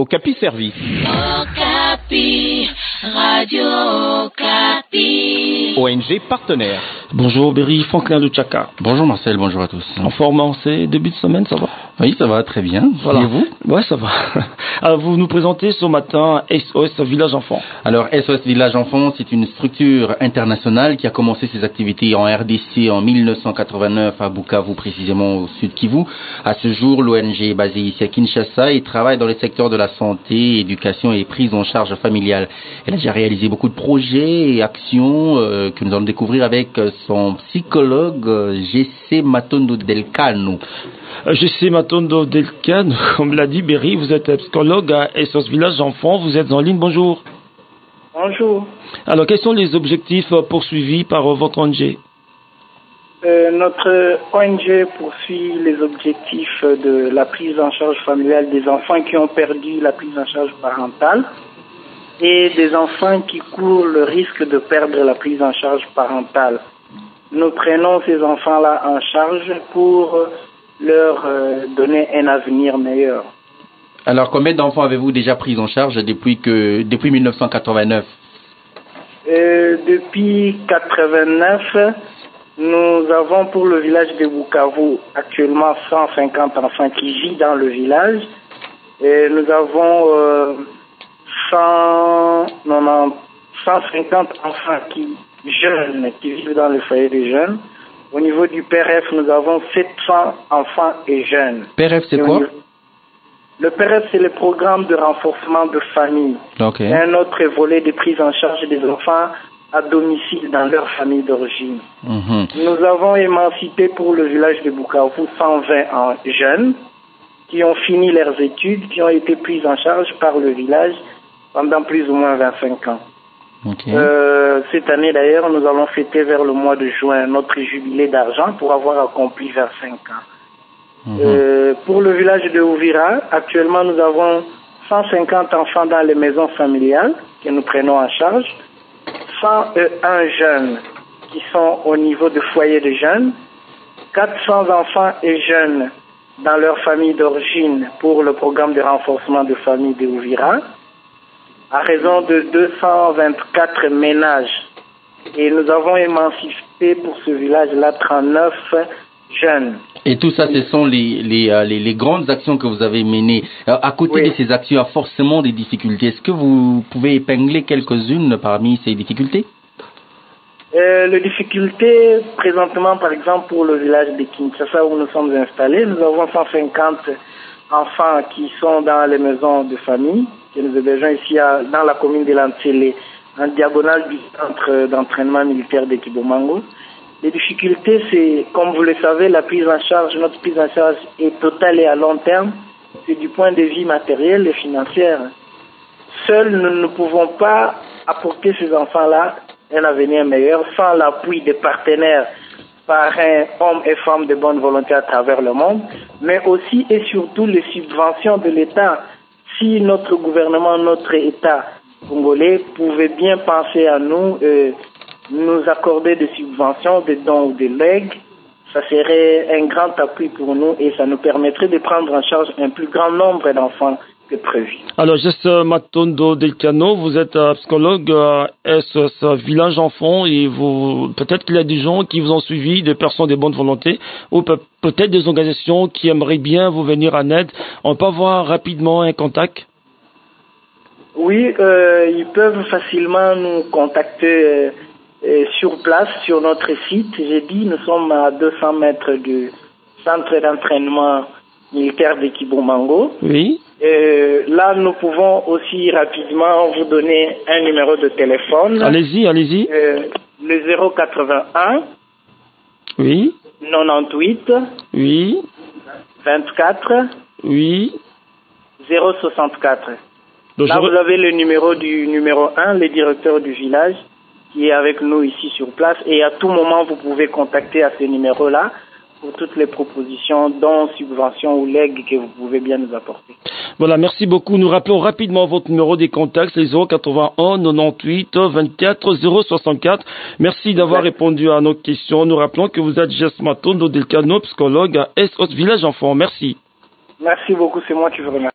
Okapi Service. Okapi, Radio Okapi. ONG partenaire. Bonjour Berry, Franklin de Tchaka. Bonjour Marcel, bonjour à tous. En forme en ces début de semaine, ça va? Oui, ça va très bien. Voilà. Et vous? Ouais, ça va. Alors, vous nous présentez ce matin SOS Village Enfant. Alors SOS Village Enfant, c'est une structure internationale qui a commencé ses activités en RDC en 1989 à Bukavu, précisément au sud Kivu. À ce jour, l'ONG est basée ici à Kinshasa et travaille dans les secteurs de la santé, éducation et prise en charge familiale. Elle a déjà réalisé beaucoup de projets et actions que nous allons découvrir avec son psychologue Jessé Matondo Delcano. Jessé Matondo Delcano, comme l'a dit Berry, vous êtes psychologue à SOS Village Enfant, vous êtes en ligne, bonjour. Bonjour. Alors, quels sont les objectifs poursuivis par votre ONG? Notre ONG poursuit les objectifs de la prise en charge familiale des enfants qui ont perdu la prise en charge parentale et des enfants qui courent le risque de perdre la prise en charge parentale. Nous prenons ces enfants-là en charge pour leur donner un avenir meilleur. Alors, combien d'enfants avez-vous déjà pris en charge depuis 1989? Depuis 1989, nous avons pour le village de Bukavu actuellement 150 enfants qui vivent dans le village. Et nous avons 150 enfants jeunes qui vivent dans le foyer des jeunes. Au niveau du PRF, nous avons 700 enfants et jeunes. PRF, c'est quoi? Le PRF, c'est le programme de renforcement de famille. Okay. C'est un autre volet de prise en charge des enfants à domicile dans leur famille d'origine. Nous avons émancipé pour le village de Bukavu 120 jeunes qui ont fini leurs études, qui ont été pris en charge par le village pendant plus ou moins 25 ans. Okay. Cette année d'ailleurs, nous allons fêter vers le mois de juin notre jubilé d'argent pour avoir accompli 25 ans. Pour le village de Ouvira, actuellement nous avons 150 enfants dans les maisons familiales que nous prenons en charge, 101 jeunes qui sont au niveau de foyer de jeunes, 400 enfants et jeunes dans leur famille d'origine pour le programme de renforcement de famille de Ouvira, à raison de 224 ménages. Et nous avons émancipé pour ce village-là 39 jeunes. Et tout ça, ce sont les grandes actions que vous avez menées. À côté de ces actions, il y a forcément des difficultés. Est-ce que vous pouvez épingler quelques-unes parmi ces difficultés? Les difficultés, présentement, par exemple, pour le village de Kinshasa où nous sommes installés, nous avons 150 enfants qui sont dans les maisons de famille, que nous hébergeons ici dans la commune de Lantélé, en diagonale du centre d'entraînement militaire de Kibomango. Les difficultés, c'est, comme vous le savez, notre prise en charge est totale et à long terme. C'est du point de vue matériel et financier. Seuls, nous ne pouvons pas apporter ces enfants-là un avenir meilleur sans l'appui des partenaires, parrains, hommes et femmes de bonne volonté à travers le monde, mais aussi et surtout les subventions de l'État. Si notre gouvernement, notre État congolais pouvait bien penser à nous, nous accorder des subventions, des dons ou des legs, ça serait un grand appui pour nous et ça nous permettrait de prendre en charge un plus grand nombre d'enfants que prévu. Alors, Jessé Matondo Delcano, vous êtes psychologue à SOS Village Enfant et peut-être qu'il y a des gens qui vous ont suivi, des personnes de bonne volonté ou peut-être des organisations qui aimeraient bien vous venir en aide. On peut avoir rapidement un contact? Oui, ils peuvent facilement nous contacter sur place, sur notre site. J'ai dit, nous sommes à 200 mètres du centre d'entraînement militaire de Kibomango. Oui. Là, nous pouvons aussi rapidement vous donner un numéro de téléphone. Allez-y. Le 081. Oui. 98. Oui. 24. Oui. 064. Donc là, vous avez le numéro du numéro 1, le directeur du village, qui est avec nous ici sur place. Et à tout moment, vous pouvez contacter à ce numéro-là pour toutes les propositions, dons, subventions ou legs que vous pouvez bien nous apporter. Voilà, merci beaucoup. Nous rappelons rapidement votre numéro des contacts, c'est 081 98 24 064. Merci d'avoir répondu à nos questions. Nous rappelons que vous êtes Jessé Matondo Delcano, psychologue à SOS Village Enfant. Merci. Merci beaucoup, c'est moi qui vous remercie.